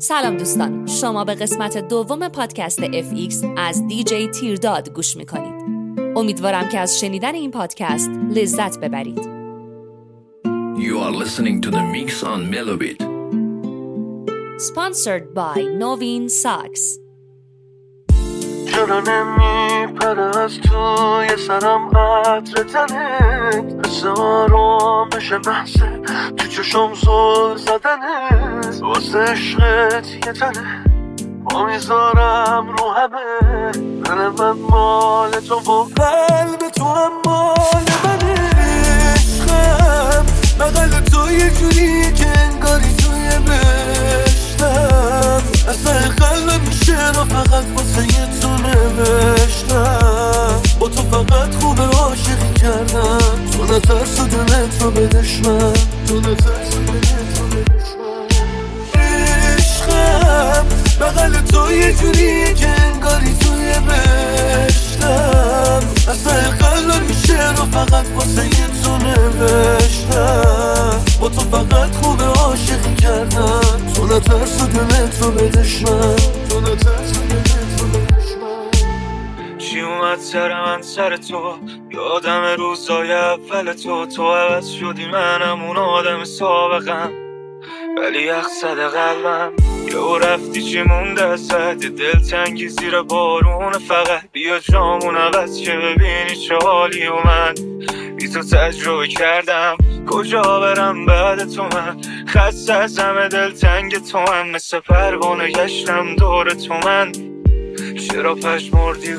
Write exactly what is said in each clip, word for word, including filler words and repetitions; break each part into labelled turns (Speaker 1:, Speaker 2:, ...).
Speaker 1: سلام دوستان، شما به قسمت دوم پادکست اف ایکس از دی جی تیرداد گوش میکنید. امیدوارم که از شنیدن این پادکست لذت ببرید.
Speaker 2: You are listening to the mix on Melobit.
Speaker 1: Sponsored by Novin Socks.
Speaker 3: چرا نمیپره از توی سرم عطر تنت، حس آرامش محضه تو چشم زل زدنت، واسه عشقت یه تنه با میذارم رو همه، دل من مال تو و قلب تو هم مال منه. عشقم بغل تو یه جوری که انگاری توی بشتم، اصلا قلبم میشه رو فقط واسه یه تو نوشتم، با تو فقط خوبه عاشقی کردم، تو نترس و دلت رو به دشمن، تو نترس و دلت رو به دشمن. عشقم بغل تو یه جوری که انگاری توی بشتم، اصلا قلبم میشه رو فقط واسه یه تو نوشتم، با تو فقط خوبه عاشقی کردم، تو نترس و دلت رو به دشمن، تو نترس و دلت رو به دشمن. چی اومد سر من سر تو، یادم روزای اول تو، تو عوض شدی منم اون آدم سابقم، ولی یخ زده قلبم، یهو رفتی چی مونده ازت، دل تنگی زیر بارون، فقط بیا جامون عوض که ببینی چه حالی و من بی تو تجربه کردم، کجا برم بعد تو، من خسته از همه دل تنگ تو، من مثل پروانه گشتم دور تو، من چرا پشمردی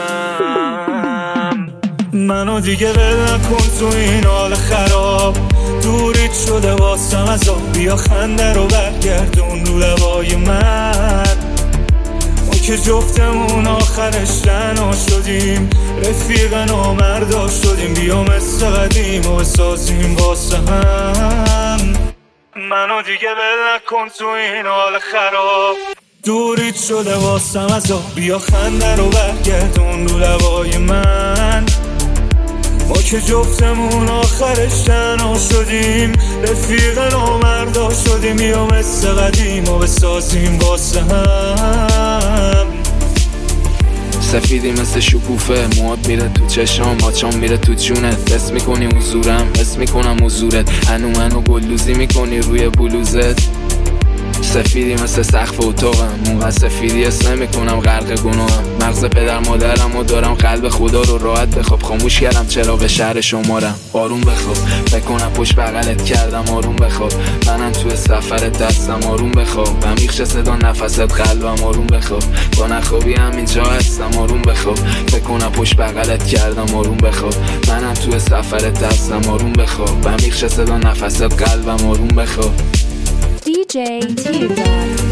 Speaker 3: گلم. منو دیگه ول نکن تو این حال خراب، دوریت شده واسم از آب، بیا خنده رو برگردون رو لبای من، ما که جفتمون آخرش تنها شدیم، رفیق نامردا شدیم، بیا مثل قدیم و بسازیم واسه هم. منو دیگه ول نکن تو این حال خراب، دوریت شده واسم از آب، بیا خنده رو برگردون رو لبای من، ما که جفتمون آخرش تنها شدیم، رفیق نامردا شدیم، بیا مثل قدیم و بسازیم واسه هم.
Speaker 4: سفیدی مثل شکوفه، موات میره تو چشام، ماچام میره تو جونت، حس میکنی حضورم، حس میکنم حضورت، هنو منو گلدوزی میکنی روی بلوزت. سفیدی مثل سقف اتاقم، موقع سفیدی اسم میکنم غرق گناهم، مغز پدر مادرم و دارم، قلب خدا رو راحت بخواب، خاموش کردم چراغ شهر شمارم، آروم بخواب، بکنم پشت بغلت کردم، آروم بخواب، منم توی سفرت دستم، آروم بخواب، عمیق شه صدا نفست قلبم، آروم بخواب، با نخوابی همینجا هستم، آروم بخواب، بکنم پشت بغلت کردم، آروم بخواب، منم توی سفرت دستم، آروم بخواب، عمیق شه صدا نفست قلبم، آروم بخواب.
Speaker 1: دی جی تیرداد.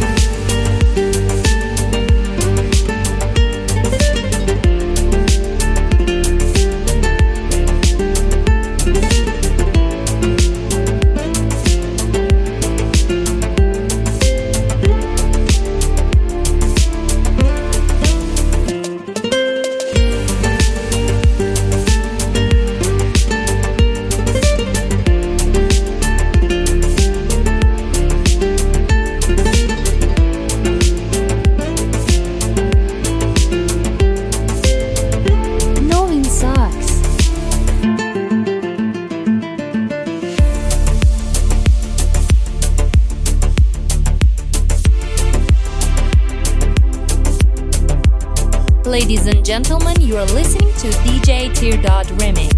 Speaker 1: Ladies and gentlemen, you are listening to دی جی Teardot Remix.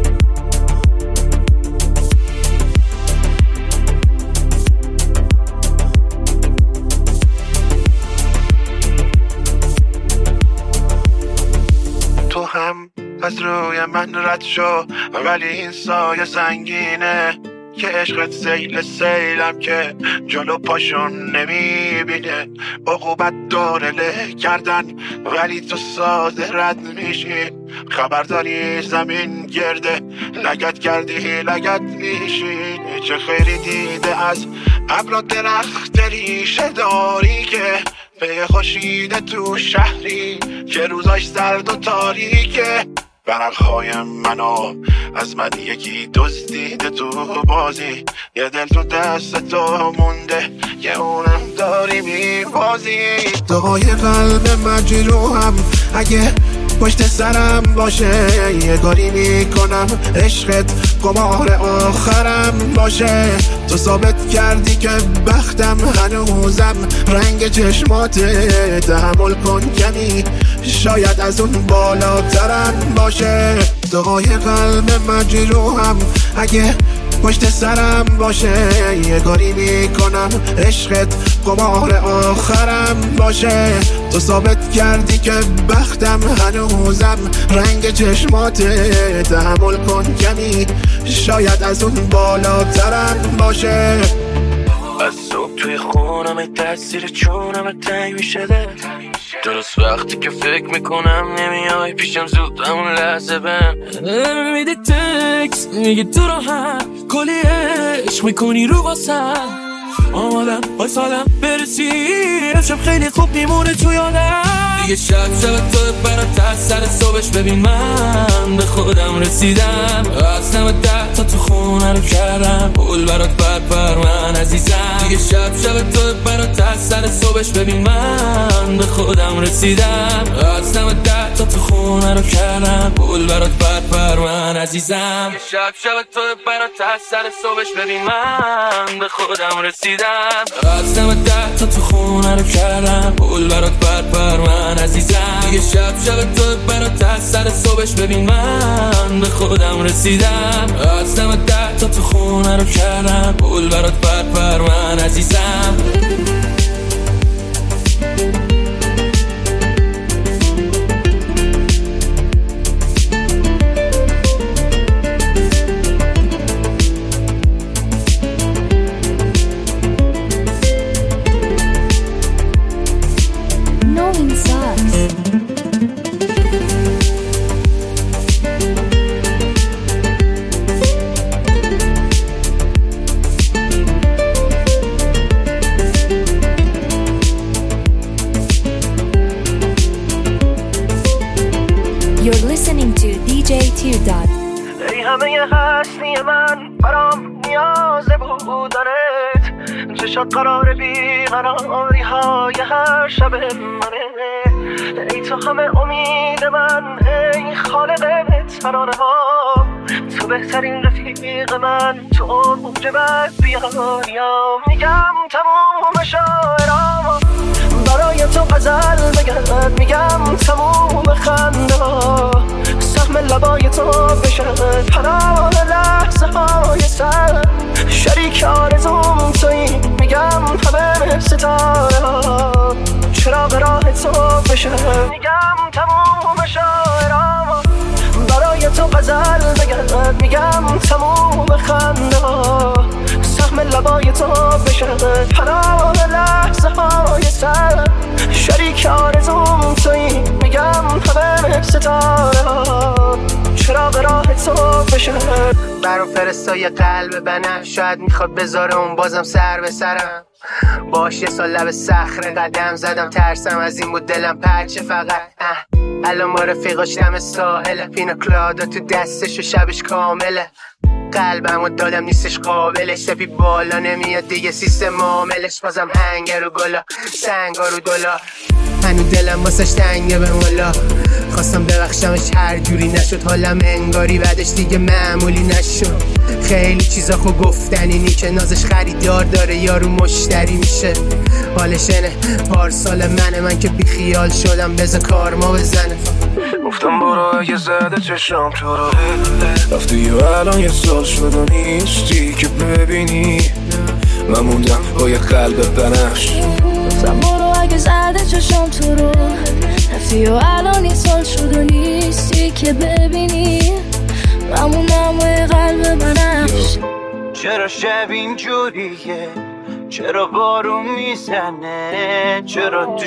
Speaker 3: تو هم از روی من رد شو، ولی این سایه سنگینه، که عشقت سیل سیلم که جلو پاشون نمیبینه، عقوبت داره له کردن ولی تو ساده رد میشی، خبرداری زمین گرده لگت کردی لگت میشی، چه خیلی دیده از ابر درخت ریشه داری که به خورشید تو شهری که روزاش سرد و تاریکه،
Speaker 5: برقهای منو از من یکی دزدیده تو بازی، یه دل تو دست تو مونده که اونم داری میبازی. دعای قلب مجروحم اگه پشت سرم باشه، یه کاری میکنم عشقت قمار آخرم باشه. تو ثابت کردی که بختم هنوزم رنگ چشماته، تحمل کن کمی شاید از اون بالاترم باشه. دعای قلب مجروحم اگه پشت سرم باشه، یه کاری میکنم عشقت قمار آخرم باشه. تو ثابت کردی که بختم هنوزم رنگ چشماته، تحمل کن کمی شاید از اون بالاترم باشه.
Speaker 3: از صبح توی خونم تاثیر چونم تنگ میشه ده، درست وقتی که فکر میکنم نمیای پیشم زود همون لحظه بهم میدی تکس میگی تو رو هم کلی عشق میکنی رو واسم، آمادم بای سالم برسی امشب خیلی خوب میمونه تو یادم. دیگه شب شب تو برات از سر صبحش ببین من به خودم رسیدم، از نم ده تا تو خونه رو کردم پول برات بر بر من عزیزم. دیگه شب شب تو برات از سر صبحش ببین من به خودم رسیدم، از نم ده تا تو خونه رو کردم پول برات بر بر من عزیزم. دیگه شب شب تو برات از سر صبحش ببین من به خودم رسیدم، از نم ده تا تو خونه رو کردم پول برات بر بر من عزیزم. دیگه شب شب تو برات از سر صبحش ببین من به خودم رسیدم، از نم ده تا تو خونه رو کردم پول برات بر بر من عزیزم.
Speaker 1: You're listening to دی جی Teardot.
Speaker 3: ای همه هستی من برام نیاز بودنت، چشات قرار بیقراری های هر شب منه. ای تو همه امید من، ای خالق ترانه ها، تو بهترین رفیق من، تو اوج بد بیانیام. میگم تموم شاعرام برای تو غزل بگن، میگم تموم خنده ها سهم لبای تو بشن، پناه لحظه های سر شریک آرزوم تویی. میگم همه ستاره ها چراغ راه تو بشن، میگم تموم شاعرام برای تو غزل بگن، میگم تموم خنده ها سهم لبای تو بشن، پناه لحظه های سر شریک آرزوم تویی. میگم همه ستاره ها چراغ راه تو بشن. برام فرستای قلب بنفش، شاید میخواد بذاره اون بازم سر به سرم. باش یه سال لب صخره قدم زدم، ترسم از این بود دلم پرچه فقط. الان با رفیقاش دم ساحله، پینا کلادا تو دستش و شبش کامله. قلبمو دادم نیستش قابلش، سپی بالا نمیاد دیگه سیستم عاملش. بازم هنگر رو گلا سنگا رو دلا، هنو دلم واسش تنگه به مولا. خواستم ببخشمش هر جوری نشد، حالم انگاری بعدش دیگه معمولی نشد. خیلی چیزا خو گفتنی که نازش خریدار داره یارو مشتری میشه. حالش اینه پارسال منه، من که بی خیال شدم بذار کارما بزنه. گفتم برو اگه زده چشم تو رو رفتی و الان یه سال شد و نیستی که ببینی. من موندم با یه قلب بنفش.
Speaker 6: گفتم برو اگه زده چشم تو رو رفتی و الان یه سال شد و نیستی که ببینی. من موندم با یه قلب بنفش.
Speaker 7: چرا شب اینجوریه، چرا بارون میزنه، چرا تو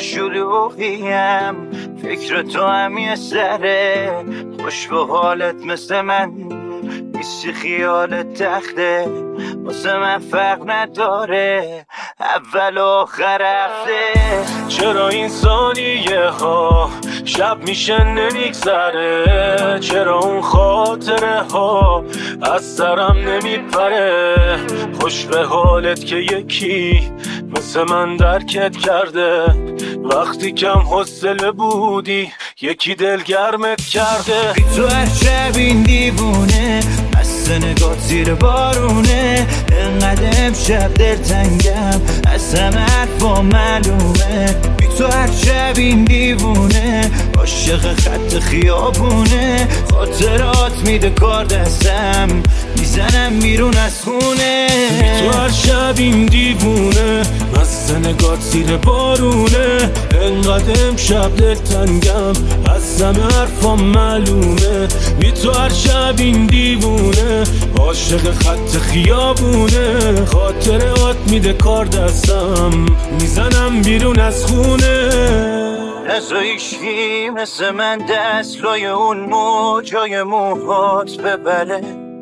Speaker 7: شلوغیم فکر تو هم یه سره. خوش به حالت مثل من نیستی، خیالت تخته واسه من فرق نداره اول و آخر هفته.
Speaker 3: چرا این ثانیه ها شب میشه نمیگذره، چرا اون خاطره ها از سرم نمیپره. خوش به حالت که یکی مثل من درکت کرده، وقتی کم حوصله بودی یکی دلگرمت کرده.
Speaker 7: بی تو هر شب این دیوونه، مست نگات زیر بارونه، انقدر امشب دلتنگم از همه حرفا معلومه. بی تو هر شب این دیوونه، عاشق خط خیابونه، خاطرات میده کار دستم میزنم بیرون از خونه.
Speaker 3: بی تو هر شب این دیوونه، مست نگات زیر بارونه، انقدر امشب دلتنگم از همه حرفا معلومه. بی تو هر شب این دیوونه، عاشق خط خیابونه، خاطرات میده کار دستم میزنم بیرون از خونه.
Speaker 7: نزایشی مثل من دست لای اون موجای موهات ببره،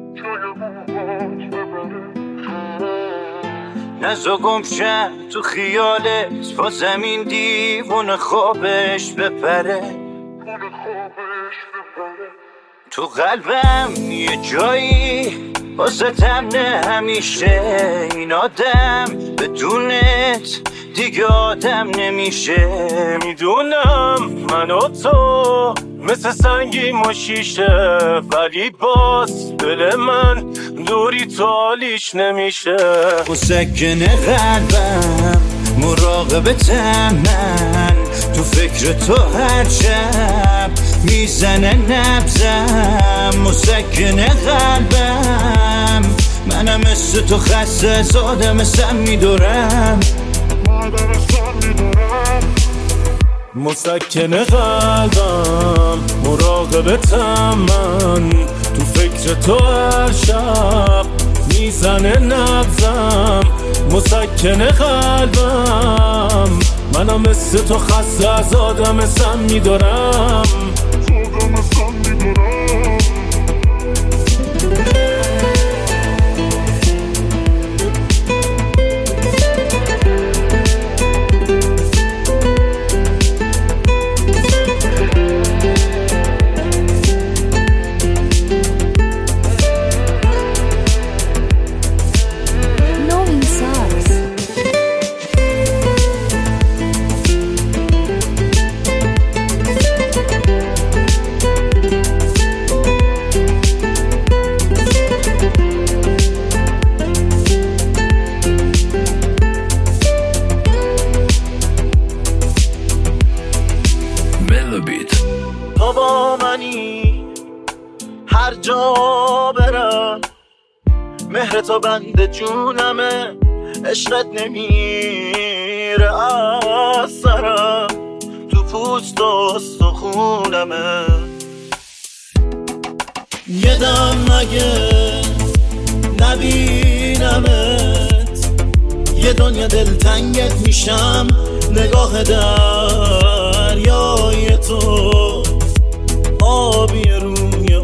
Speaker 7: نزا گمشم تو خیالت با زمین دیوون خوابش بپره. تو قلبم یه جایی واسه تمنه همیشه، این آدم بدونت دیگه آدم نمیشه.
Speaker 3: میدونم من و تو مثل سنگیم و شیشه، ولی باز دل من دوری تو حالیش نمیشه.
Speaker 7: مسکن قلبم مراقبتم من، تو فکر تو هر شب میزنه نبزم. مسکن قلبم منم مثل تو خسته از آدم سم میدورم.
Speaker 3: مسکن قلبم مراقبتم من، تو فکر تو هر شب میزنه نبزم. مسکن قلبم منم مثل تو خسته از آدم سم میدارم. تو با منی هر جا برم، مهر تو بند جونمه، عشقت نمیره از سرم، تو پوست و استخونمه. یه دم مگه نبینمت، یه دنیا دلتنگت میشم، نگاه دریای تو آبی روی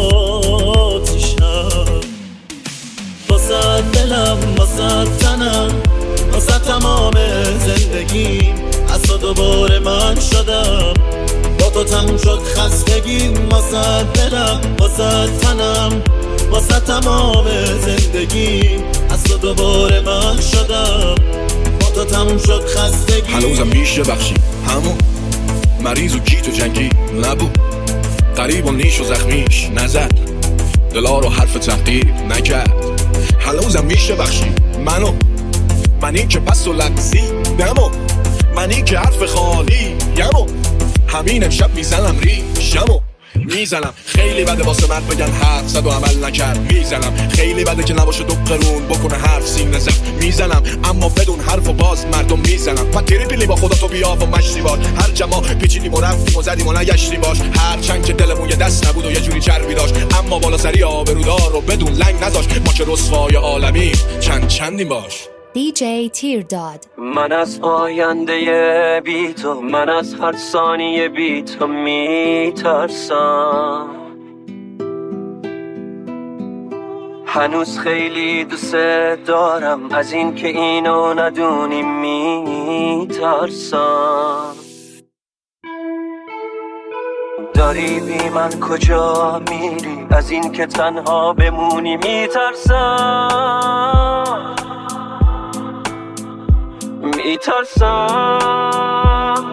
Speaker 3: آتیشم. واسه دلم واسه تنم واسه تمام زندگیم، از تو دوباره من شدم، با تو تموم شد خستگیم. واسه دلم واسه تنم واسه تمام زندگیم، از تو دوباره من شدم، با تو تموم شد خستگی.
Speaker 2: هنوزم میشه بخشی همون مریض و کیت و جنگی نبود، قریب و نیش و زخمیش نزد، دلا رو حرف تحقیر نکرد. هنوزم میشه بخشی منو، منی که پس و لغزی دمو، منی که حرف خالی یمو، همین امشب میزنم ریشمو میزنم. خیلی بده واسه مرد بگن حرف زد و عمل نکرد، میزنم. خیلی بده که نباشه دو قرون بکنه حرف سینه زد، میزنم. اما بدون حرف و باز مردم میزنم. پتیری بیلی با خدا تو بیا و مشتی باش، هر جما پیچیدیم و رفتیم و زدیم و نگشتی باش، هر چند که دلمون یه دست نبود و یه جوری چربی داشت، اما بالا سری آبرودار و بدون لنگ نذاشت. ما که رسوای عالمی چند چندیم باش.
Speaker 1: دی جی تیرداد.
Speaker 8: من از آینده بی تو، من از هر ثانیه بی تو میترسم، هنوز خیلی دوست دارم، از این که اینو ندونی میترسم. داری بی من کجا میری؟ از این که تنها بمونی میترسم میترسم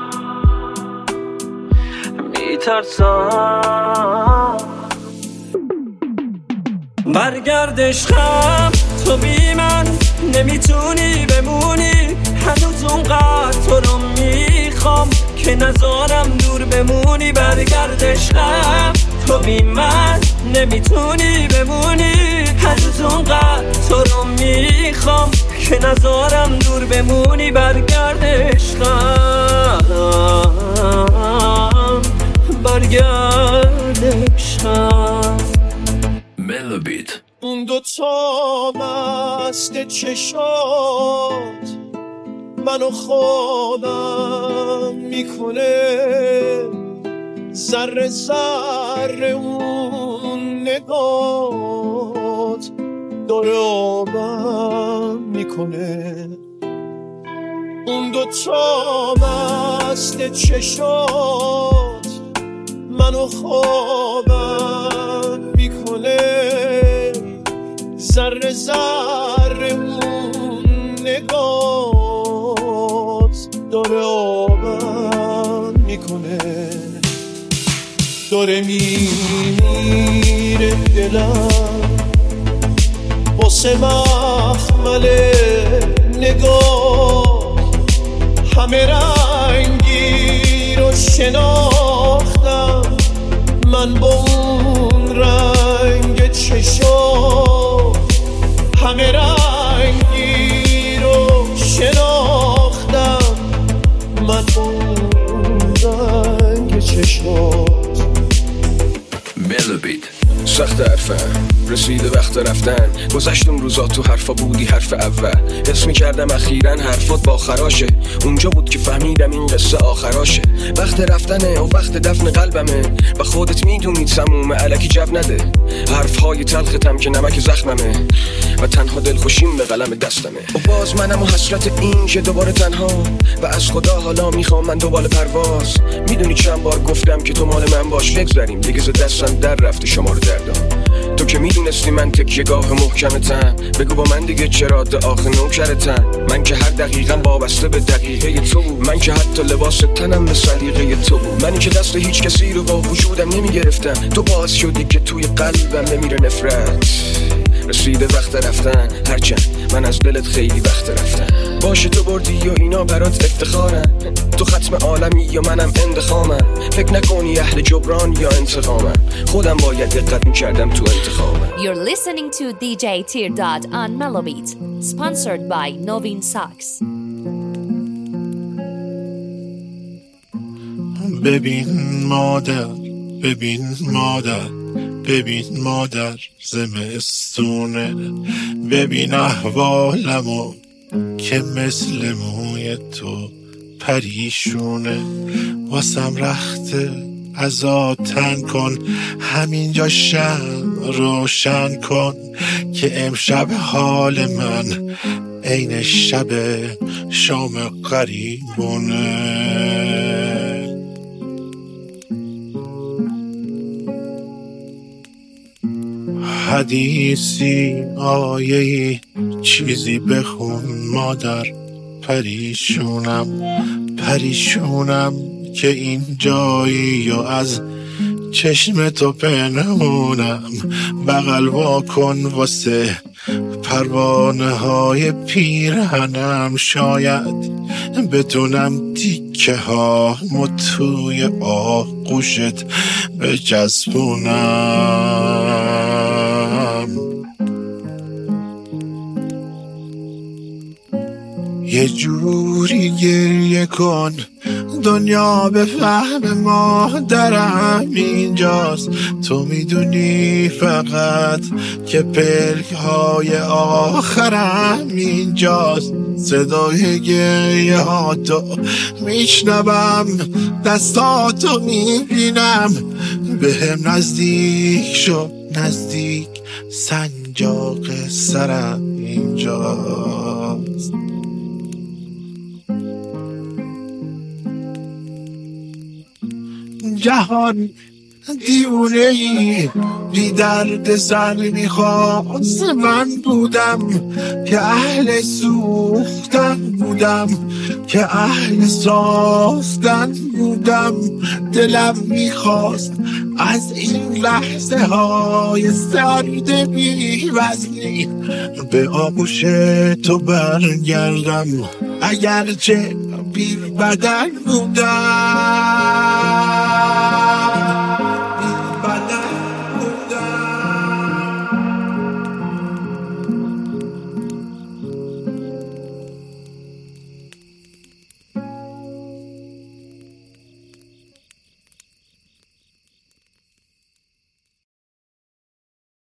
Speaker 8: میترسم برگرد عشقم، تو بی من نمیتونی بمونی. هنوز اونقدر تو رو میخوام که نذارم دور بمونی. برگرد عشقم، تو بی من نمیتونی بمونی. هنوز اونقدر تو رو میخوام که نذارم دور بمونی. برگرد عشقم، برگرد عشقم.
Speaker 4: ملوبیت.
Speaker 3: اون دو تا مست چشات منو خوابم میکنه، ذره ذره اون نگات داره آبم میکنه. اون دو تا مست چشات منو خوابم میکنه، ذره ذره اون نگات داره آبم میکنه. داره میره دلم واسه مخمل نگاه، همه رنگی رو شناختم من با اون رنگ چشم. همه رنگی رو شناختم من با اون رنگ چشم.
Speaker 4: ملوبیت.
Speaker 2: سخت حرفم رسیده وقت رفتن، گذشتم روزا تو حرفا بودی حرف اول. حس میکردم اخیراً حرفات با خراشه، اونجا بود که فهمیدم این قصه آخراشه. وقت رفتنه و وقت دفن قلبمه، و خودت میدونی تمومه الکی جب نده. حرفهای تلختم که نمک زخممه، و تنها دلخوشیم به قلم دستمه. و باز منم و حسرت این که دوباره تنها، و از خدا حالا میخوام من دوباره پرواز. میدونی چند بار گفتم که تو مال من باش، بگذاریم دیگه ز دستم در رفته شمار دردم. تو که میدونستی من تکیه گاه محکمتم، بگو با من دیگه چرا آخه نوکرتم. من که هر دقیقم وابسته به دقیقه تو بود، من که حتی لباس تنم به سلیقه تو بود. منی که دست هیچ کسی رو با وجودم نمیگرفتم، تو باعث شدی که توی قلبم بمیره نفرت. رسیده وقت رفتن، هرچند من از دلت خیلی وقت رفتم. باشه تو بردی و اینا برات افتخارم، تو ختم عالمی و منم اندخامم. فکر نکنی اهل جبران یا انتقامم، خودم باید دقت میکردم تو انتخابم.
Speaker 1: You're listening to دی جی Teardot on Melobeat, sponsored by Novin Socks.
Speaker 5: ببین مادر، ببین مادر، ببین مادر زمستونه. ببین احوالمو که مثل موی تو پریشونه. واسم رخته ازا تن کن، همینجا شم روشن کن که امشب حال من عین شب شام قریبونه. حدیثی آیهی چیزی بخون مادر، پریشونم پریشونم که این جایی و از چشم تو پنهونم. بغل واکن واسه پروانه های پیرهنم، شاید بتونم تیکه ها توی آغوشت بچسبونم. یه جوری گریه کن دنیا به فهم مادرم اینجاست. تو میدونی فقط که پلک های آخرم اینجاست. صدای گریه ها تو میشنوم، دستاتو میبینم. به هم نزدیک شو نزدیک، سنجاق سرم اینجاست. این جهان دیونه ای بی درد سر میخواست. من بودم که اهل سوختن بودم، که اهل ساختن بودم. دلم میخواست از این لحظه های سرد بی وزنی به آغوش تو برگردم، اگرچه بی بدن بودم.